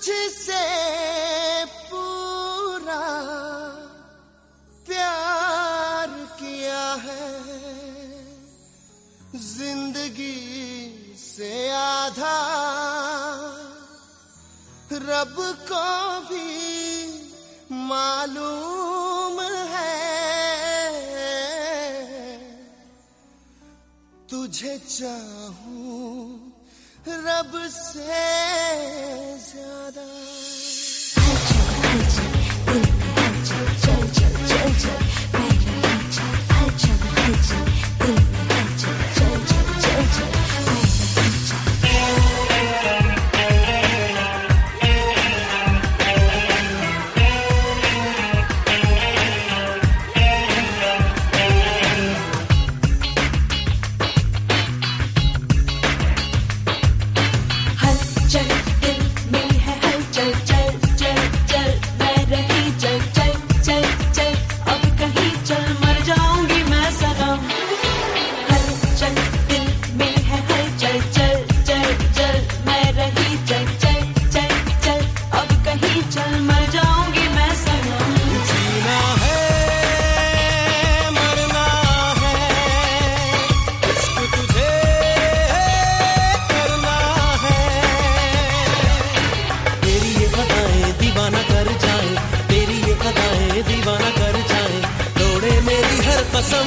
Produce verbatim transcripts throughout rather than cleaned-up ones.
तुझसे पूरा प्यार किया है, जिंदगी से आधा रब को भी मालूम है। तुझे चाहूं रब से ज्यादा। चल चल चल चल चल मेरा चल चल चल दिल में चल चल चल चल चल दीवाना कर जाए, तोड़े मेरी हर कसम।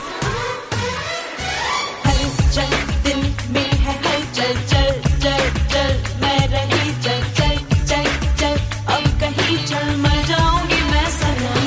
हलचल दिल में है हलचल, चल चल चल मैं रही चल चल चल चल अब कहीं चल मर जाऊंगी मैं सनम।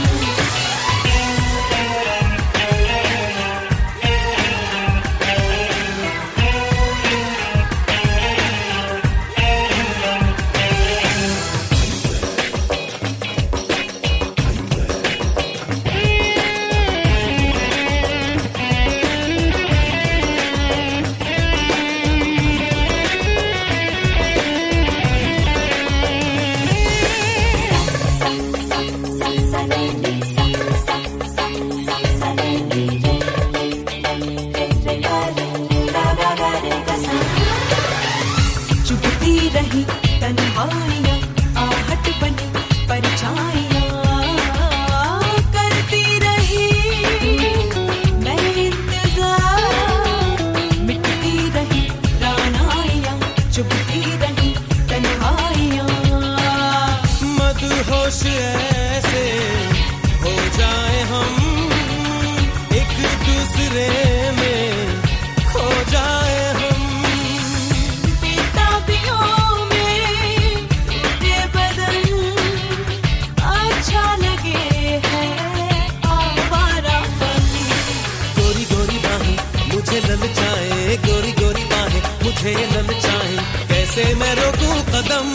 चुभती रही तन्हाइयां, आहट बनी परछाइयां, करती रही मैं इंतजार, मिटती रही रानाइयां, चुभती रही तन्हाइयां। मदहोश ऐसे हो जाए हम, एक दूसरे में खो जाए हम। मुझे ललचाए गोरी गोरी बाहें, मुझे ललचाए, कैसे मैं रोकूं कदम।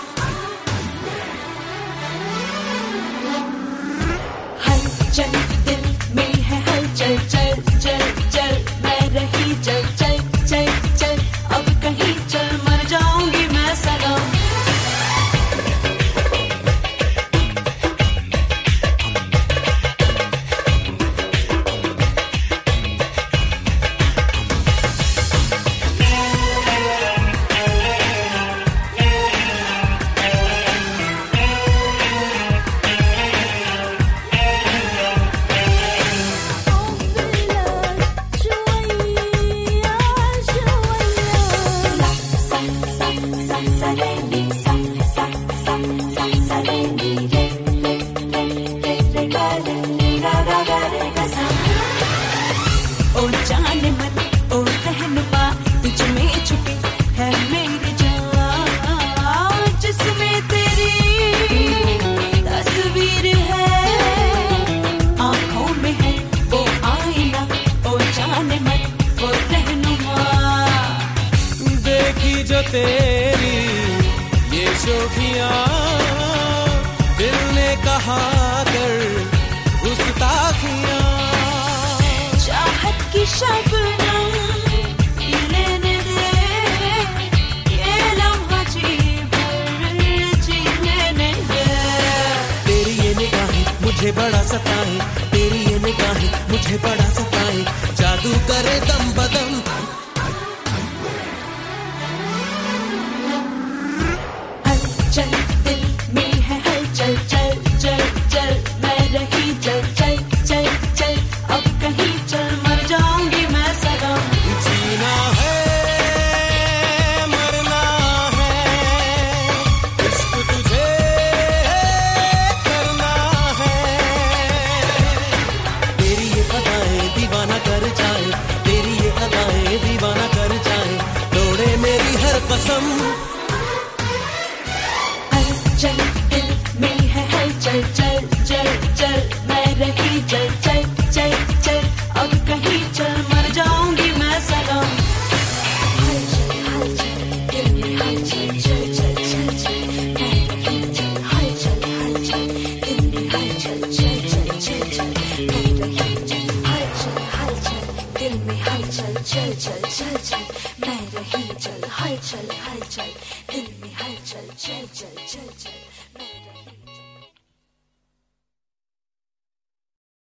हलचल दिल में है हलचल, चल चल चल मैं रही चल चल चल चल अब कहीं चल मर जाऊंगी मैं सनम। ओ जाने मन ओ रहनुमा, तुझ में छुपी है मेरी जान, जिसमें तेरी तस्वीर है, आंखों में है वो आईना, ओ जाने मन ओ रहनुमा। देखी जो तेरी ये शोखियां, दिल ने कहा कर गुस्ताखियां। चाहत की शबनम लेने दे, ये लम्हा जी भर जी लेने दे। तेरी ये निगाहें मुझे बड़ा सताए, तेरी ये निगाहें मुझे बड़ा सताए, जादू करे दम बदम। हलचल में हलचल चल चल चल चल मैं रही चल हलचल हलचल दिल में हलचल चल चल चल चल मैं रही